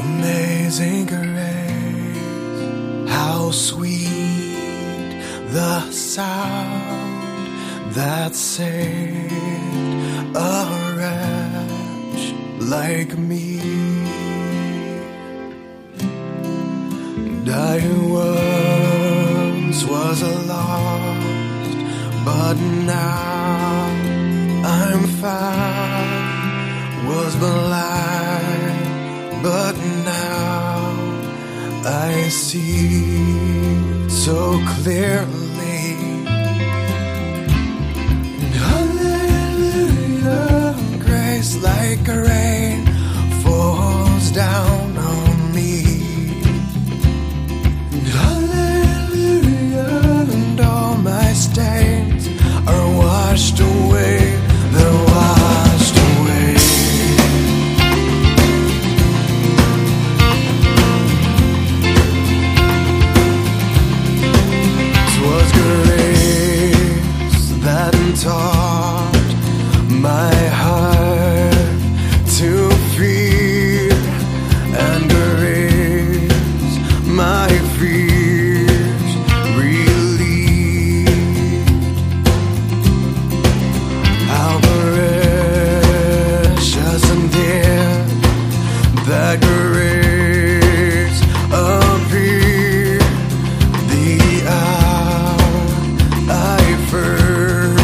Amazing grace, how sweet the sound that saved a wretch like me. And I once was lost, but now I'm found. Was blind, but now I see so clearly. And hallelujah, grace like a rain falls down on me. And hallelujah, and all my stains are washed away. They're washed away. Taught my heart to fear and erase my fears, relieved. How precious and dear that grace appeared the hour I first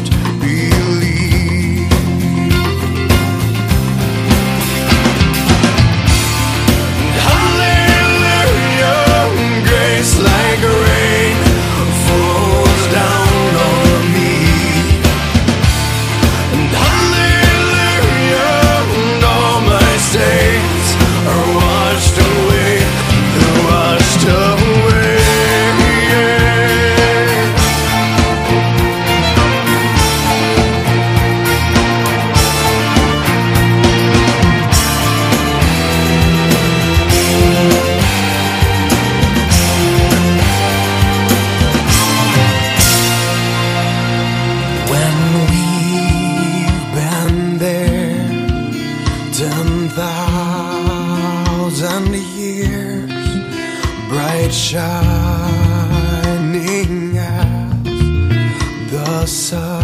years, bright shining as the sun.